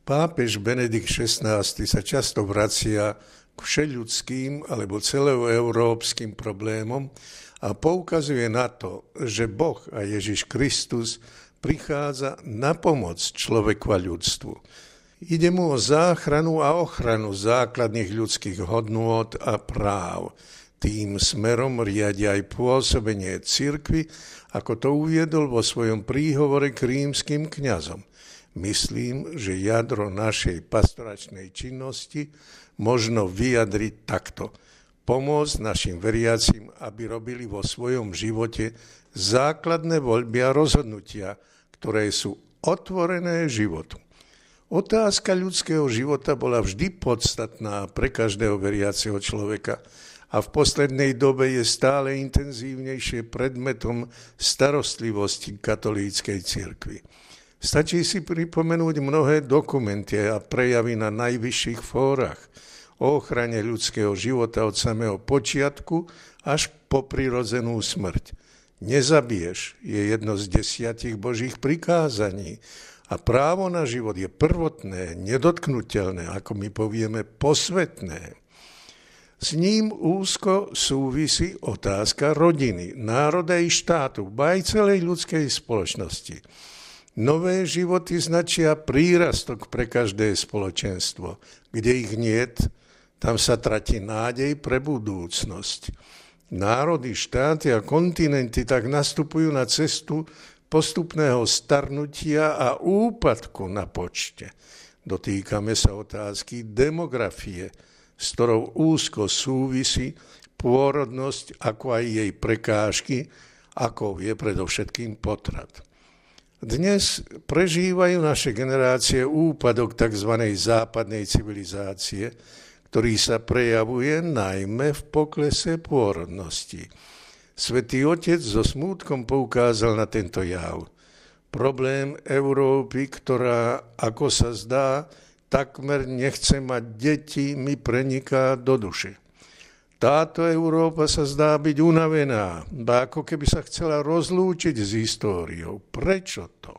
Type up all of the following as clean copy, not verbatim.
Pápež Benedikt XVI sa často vracia k všeľudským alebo celoeurópskym problémom a poukazuje na to, že Boh a Ježiš Kristus prichádza na pomoc človeku a ľudstvu. Ide mu o záchranu a ochranu základných ľudských hodnôt a práv. Tým smerom riadia aj pôsobenie cirkvi, ako to uviedol vo svojom príhovore k rímskym kňazom. Myslím, že jadro našej pastoračnej činnosti možno vyjadriť takto. Pomôcť našim veriacim, aby robili vo svojom živote základné voľby a rozhodnutia, ktoré sú otvorené životu. Otázka ľudského života bola vždy podstatná pre každého veriaceho človeka a v poslednej dobe je stále intenzívnejšie predmetom starostlivosti katolíckej cirkvi. Stačí si pripomenúť mnohé dokumenty a prejavy na najvyšších fórach o ochrane ľudského života od samého počiatku až po prirodzenú smrť. Nezabiješ je jedno z 10 Božích prikázaní a právo na život je prvotné, nedotknuteľné, ako my povieme, posvetné. S ním úzko súvisí otázka rodiny, národa i štátu, ba aj celej ľudskej spoločnosti. Nové životy značia prírastok pre každé spoločenstvo. Kde ich niet, tam sa tratí nádej pre budúcnosť. Národy, štáty a kontinenty tak nastupujú na cestu postupného starnutia a úpadku na počte. Dotýkame sa otázky demografie, s ktorou úzko súvisí pôrodnosť, ako aj jej prekážky, ako je predovšetkým potrat. Dnes prežívajú naše generácie úpadok tzv. Západnej civilizácie, ktorý sa prejavuje najmä v poklese pôrodnosti. Svätý Otec so smútkom poukázal na tento jav. Problém Európy, ktorá, ako sa zdá, takmer nechce mať deti, mi preniká do duše. Táto Európa sa zdá byť unavená, ako keby sa chcela rozlúčiť s históriou. Prečo to?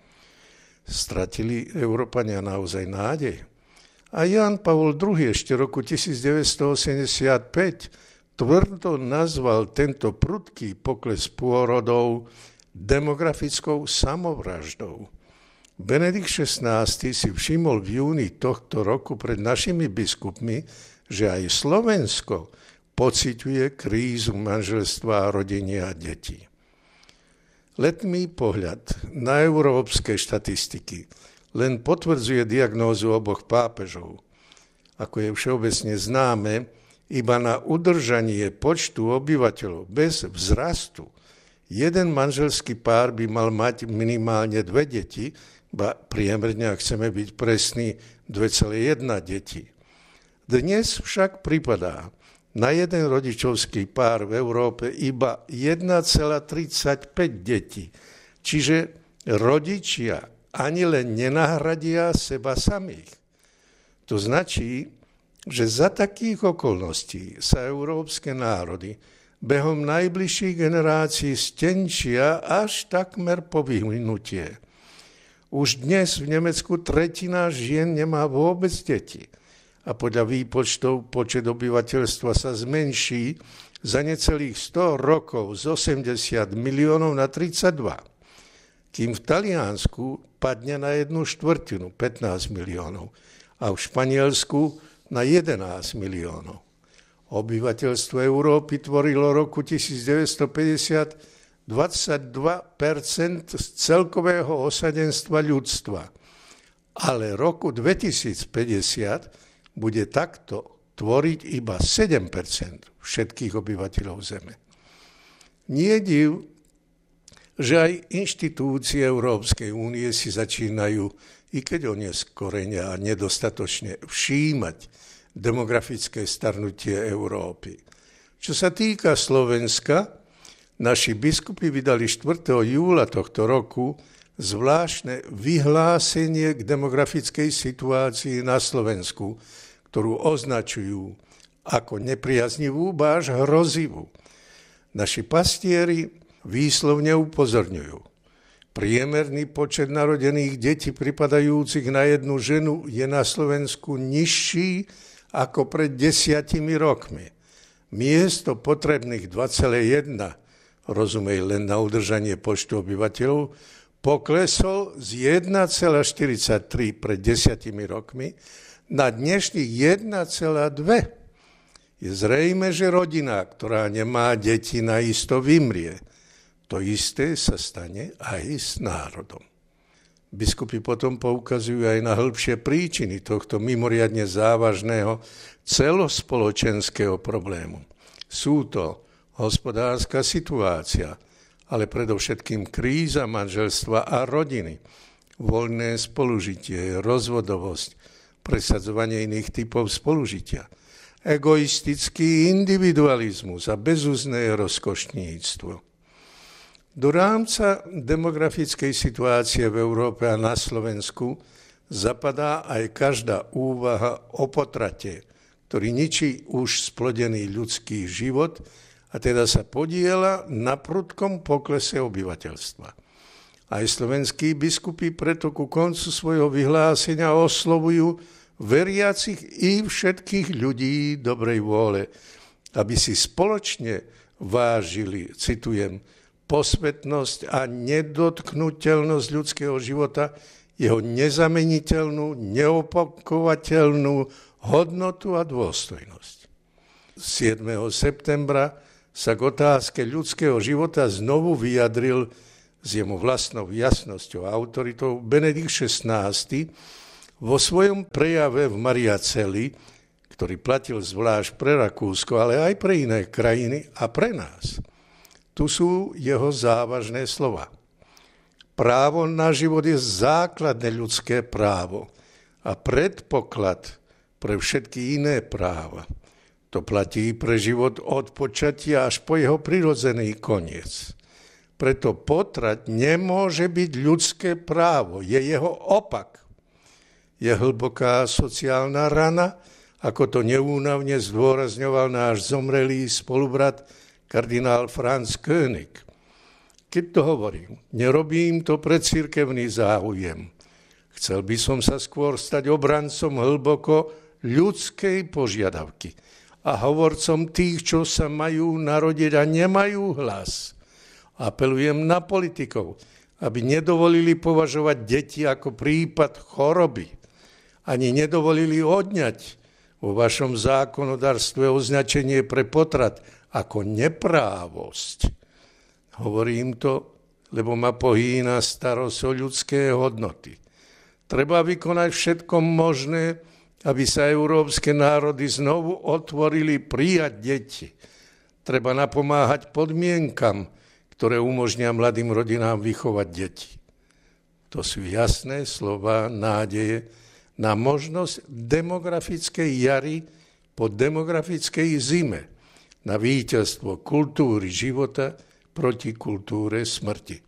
Stratili Európania naozaj nádej? A Ján Pavol II ešte roku 1985 tvrdo nazval tento prudký pokles pôrodov demografickou samovraždou. Benedikt XVI si všimol v júni tohto roku pred našimi biskupmi, že aj Slovensko pociťuje krízu manželstva a rodenia a detí. Letmý pohľad na európske štatistiky len potvrdzuje diagnózu oboch pápežov. Ako je všeobecne známe, iba na udržanie počtu obyvateľov bez vzrastu jeden manželský pár by mal mať minimálne 2 deti, ba priemerne, ak chceme byť presní, 2,1 deti. Dnes však pripadá na jeden rodičovský pár v Európe iba 1,35 detí. Čiže rodičia ani len nenahradia seba samých. To značí, že za takých okolností sa európske národy behom najbližších generácií stenčia až takmer po vyhnutie. Už dnes v Nemecku 1/3 žien nemá vôbec deti. A podľa výpočtov počet obyvateľstva sa zmenší za necelých 100 rokov z 80 miliónov na 32. Kým v Taliansku padne na 1/4, 15 miliónov, a v Španielsku na 11 miliónov. Obyvateľstvo Európy tvorilo roku 1950 22% z celkového osadenstva ľudstva. Ale roku 2050 bude takto tvoriť iba 7% všetkých obyvateľov Zeme. Nie div, že aj inštitúcie Európskej únie si začínajú, i keď oneskorene a nedostatočne, všímať demografické starnutie Európy. Čo sa týka Slovenska, naši biskupy vydali 4. júla tohto roku zvláštne vyhlásenie k demografickej situácii na Slovensku, ktorú označujú ako nepriaznivú, ba až hrozivú. Naši pastieri výslovne upozorňujú. Priemerný počet narodených detí pripadajúcich na jednu ženu je na Slovensku nižší ako pred 10 rokmi. Miesto potrebných 2,1, rozumej len na udržanie počtu obyvateľov, poklesol z 1,43 pred 10 rokmi na dnešných 1,2. Je zrejme, že rodina, ktorá nemá deti, naisto vymrie. To isté sa stane aj s národom. Biskupy potom poukazujú aj na hĺbšie príčiny tohto mimoriadne závažného celospoločenského problému. Sú to hospodárska situácia, ale predovšetkým kríza manželstva a rodiny, voľné spolužitie, rozvodovosť, presadzovanie iných typov spolužitia, egoistický individualizmus a bezúzné rozkošníctvo. Do rámca demografickej situácie v Európe a na Slovensku zapadá aj každá úvaha o potrate, ktorý ničí už splodený ľudský život a teda sa podieľa na prudkom poklese obyvateľstva. Aj slovenskí biskupy preto ku koncu svojho vyhlásenia oslovujú veriacich i všetkých ľudí dobrej vôle, aby si spoločne vážili, citujem, posvetnosť a nedotknuteľnosť ľudského života, jeho nezameniteľnú, neopakovateľnú hodnotu a dôstojnosť. 7. septembra sa k otázke ľudského života znovu vyjadril s jemu vlastnou jasnosťou a autoritou Benedikt XVI vo svojom prejave v Mariaceli, ktorý platil zvlášť pre Rakúsko, ale aj pre iné krajiny a pre nás. Tu sú jeho závažné slova. Právo na život je základné ľudské právo a predpoklad pre všetky iné práva. To platí pre život od počatia až po jeho prirodzený koniec. Preto potrat nemôže byť ľudské právo, je jeho opak. Je hlboká sociálna rana, ako to neúnavne zdôrazňoval náš zomrelý spolubrat kardinál Franz König. Keď to hovorím, nerobím to pre cirkevný záujem. Chcel by som sa skôr stať obrancom hlboko ľudskej požiadavky a hovorcom tých, čo sa majú narodiť a nemajú hlas. Apelujem na politikov, aby nedovolili považovať deti ako prípad choroby, ani nedovolili odňať vo vašom zákonodárstve označenie pre potrat ako neprávosť. Hovorím to, lebo ma pohýna starosť o ľudské hodnoty. Treba vykonať všetko možné, aby sa európske národy znovu otvorili prijať deti. Treba napomáhať podmienkam, ktoré umožnia mladým rodinám vychovať deti. To sú jasné slova nádeje na možnosť demografickej jary po demografickej zime, na víťazstvo kultúry života proti kultúre smrti.